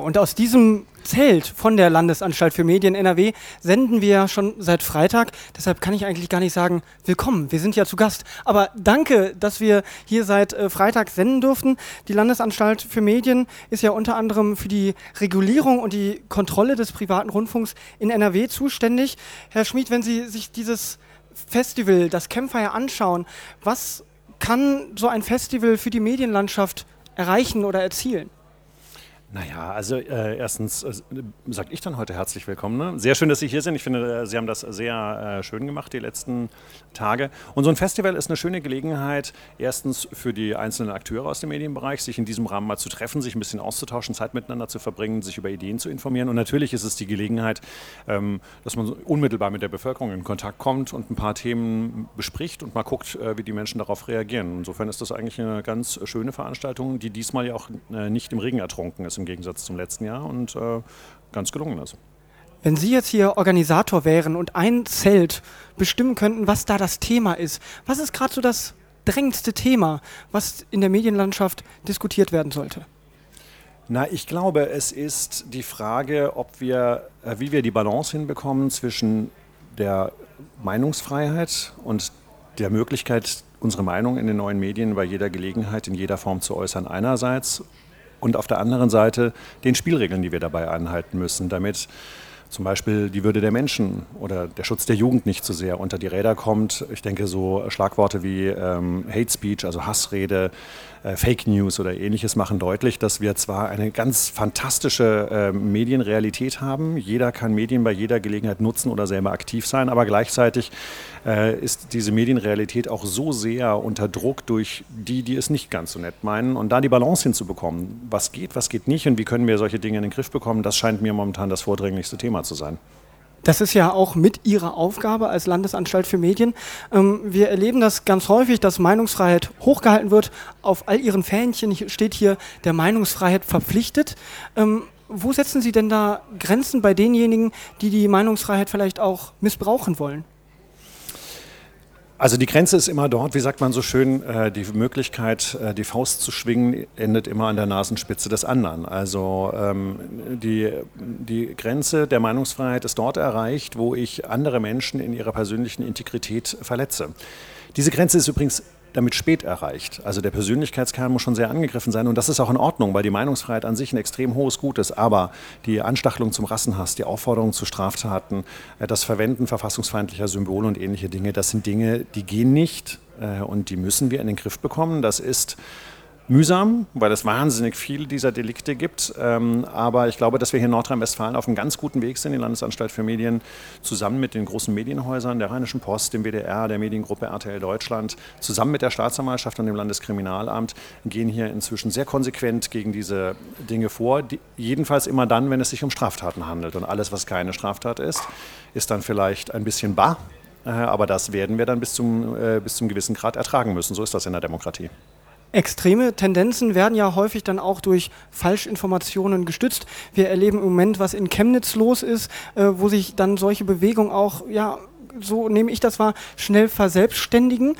Und aus diesem Zelt von der Landesanstalt für Medien NRW senden wir schon seit Freitag. Deshalb kann ich eigentlich gar nicht sagen, willkommen, wir sind ja zu Gast. Aber danke, dass wir hier seit Freitag senden durften. Die Landesanstalt für Medien ist ja unter anderem für die Regulierung und die Kontrolle des privaten Rundfunks in NRW zuständig. Herr Schmid, wenn Sie sich dieses Festival, das Campfire, anschauen, was kann so ein Festival für die Medienlandschaft erreichen oder erzielen? Naja, also erstens sage ich dann heute herzlich willkommen. Ne? Sehr schön, dass Sie hier sind. Ich finde, Sie haben das sehr schön gemacht die letzten Tage. Und so ein Festival ist eine schöne Gelegenheit, erstens für die einzelnen Akteure aus dem Medienbereich, sich in diesem Rahmen mal zu treffen, sich ein bisschen auszutauschen, Zeit miteinander zu verbringen, sich über Ideen zu informieren. Und natürlich ist es die Gelegenheit, dass man unmittelbar mit der Bevölkerung in Kontakt kommt und ein paar Themen bespricht und mal guckt, wie die Menschen darauf reagieren. Insofern ist das eigentlich eine ganz schöne Veranstaltung, die diesmal ja auch nicht im Regen ertrunken ist, im Gegensatz zum letzten Jahr, und ganz gelungen ist. Wenn Sie jetzt hier Organisator wären und ein Zelt bestimmen könnten, was da das Thema ist, was ist gerade so das drängendste Thema, was in der Medienlandschaft diskutiert werden sollte? Na, ich glaube, es ist die Frage, wie wir die Balance hinbekommen zwischen der Meinungsfreiheit und der Möglichkeit, unsere Meinung in den neuen Medien bei jeder Gelegenheit in jeder Form zu äußern einerseits, und auf der anderen Seite den Spielregeln, die wir dabei einhalten müssen, damit zum Beispiel die Würde der Menschen oder der Schutz der Jugend nicht zu sehr unter die Räder kommt. Ich denke, so Schlagworte wie Hate Speech, also Hassrede, Fake News oder Ähnliches machen deutlich, dass wir zwar eine ganz fantastische Medienrealität haben, jeder kann Medien bei jeder Gelegenheit nutzen oder selber aktiv sein, aber gleichzeitig ist diese Medienrealität auch so sehr unter Druck durch die es nicht ganz so nett meinen. Und da die Balance hinzubekommen, was geht nicht und wie können wir solche Dinge in den Griff bekommen, das scheint mir momentan das vordringlichste Thema zu sein. Das ist ja auch mit Ihrer Aufgabe als Landesanstalt für Medien. Wir erleben das ganz häufig, dass Meinungsfreiheit hochgehalten wird. Auf all Ihren Fähnchen steht hier der Meinungsfreiheit verpflichtet. Wo setzen Sie denn da Grenzen bei denjenigen, die die Meinungsfreiheit vielleicht auch missbrauchen wollen? Also die Grenze ist immer dort, wie sagt man so schön, die Möglichkeit, die Faust zu schwingen, endet immer an der Nasenspitze des anderen. Also die Grenze der Meinungsfreiheit ist dort erreicht, wo ich andere Menschen in ihrer persönlichen Integrität verletze. Diese Grenze ist übrigens damit spät erreicht. Also der Persönlichkeitskern muss schon sehr angegriffen sein und das ist auch in Ordnung, weil die Meinungsfreiheit an sich ein extrem hohes Gut ist. Aber die Anstachelung zum Rassenhass, die Aufforderung zu Straftaten, das Verwenden verfassungsfeindlicher Symbole und ähnliche Dinge, das sind Dinge, die gehen nicht und die müssen wir in den Griff bekommen. Das ist mühsam, weil es wahnsinnig viele dieser Delikte gibt. Aber ich glaube, dass wir hier in Nordrhein-Westfalen auf einem ganz guten Weg sind, die Landesanstalt für Medien, zusammen mit den großen Medienhäusern, der Rheinischen Post, dem WDR, der Mediengruppe RTL Deutschland, zusammen mit der Staatsanwaltschaft und dem Landeskriminalamt, gehen hier inzwischen sehr konsequent gegen diese Dinge vor. Jedenfalls immer dann, wenn es sich um Straftaten handelt. Und alles, was keine Straftat ist, ist dann vielleicht ein bisschen bar. Aber das werden wir dann bis zum gewissen Grad ertragen müssen. So ist das in der Demokratie. Extreme Tendenzen werden ja häufig dann auch durch Falschinformationen gestützt. Wir erleben im Moment, was in Chemnitz los ist, wo sich dann solche Bewegungen auch, ja, so nehme ich das wahr, schnell verselbstständigen.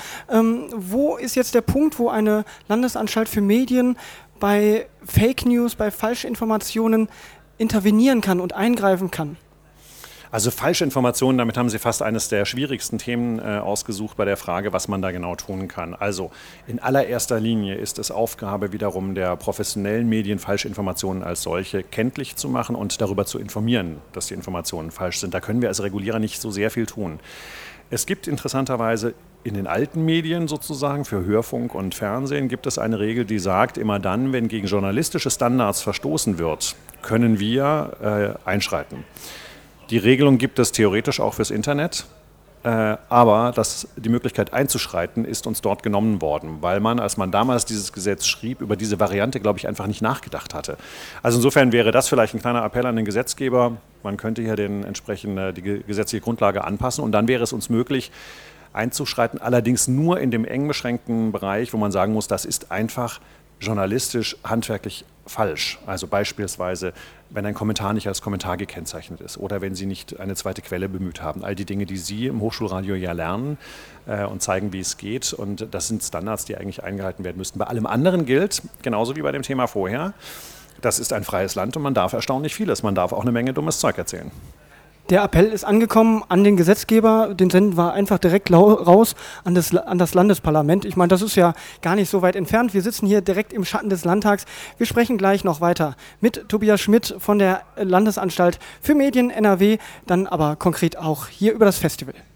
Wo ist jetzt der Punkt, wo eine Landesanstalt für Medien bei Fake News, bei Falschinformationen intervenieren kann und eingreifen kann? Also falsche Informationen, damit haben Sie fast eines der schwierigsten Themen ausgesucht bei der Frage, was man da genau tun kann. Also in allererster Linie ist es Aufgabe wiederum der professionellen Medien, Falschinformationen als solche kenntlich zu machen und darüber zu informieren, dass die Informationen falsch sind. Da können wir als Regulierer nicht so sehr viel tun. Es gibt interessanterweise in den alten Medien sozusagen, für Hörfunk und Fernsehen, gibt es eine Regel, die sagt, immer dann, wenn gegen journalistische Standards verstoßen wird, können wir einschreiten. Die Regelung gibt es theoretisch auch fürs Internet, aber die Möglichkeit einzuschreiten ist uns dort genommen worden, weil man, als man damals dieses Gesetz schrieb, über diese Variante, glaube ich, einfach nicht nachgedacht hatte. Also insofern wäre das vielleicht ein kleiner Appell an den Gesetzgeber. Man könnte hier die gesetzliche Grundlage anpassen und dann wäre es uns möglich, einzuschreiten, allerdings nur in dem eng beschränkten Bereich, wo man sagen muss, das ist einfach journalistisch, handwerklich falsch. Also beispielsweise, wenn ein Kommentar nicht als Kommentar gekennzeichnet ist oder wenn Sie nicht eine zweite Quelle bemüht haben. All die Dinge, die Sie im Hochschulradio ja lernen und zeigen, wie es geht. Und das sind Standards, die eigentlich eingehalten werden müssten. Bei allem anderen gilt, genauso wie bei dem Thema vorher, Das ist ein freies Land und man darf erstaunlich vieles. Man darf auch eine Menge dummes Zeug erzählen. Der Appell ist angekommen an den Gesetzgeber, den senden wir einfach direkt raus an das Landesparlament. Ich meine, das ist ja gar nicht so weit entfernt. Wir sitzen hier direkt im Schatten des Landtags. Wir sprechen gleich noch weiter mit Tobias Schmidt von der Landesanstalt für Medien NRW, dann aber konkret auch hier über das Festival.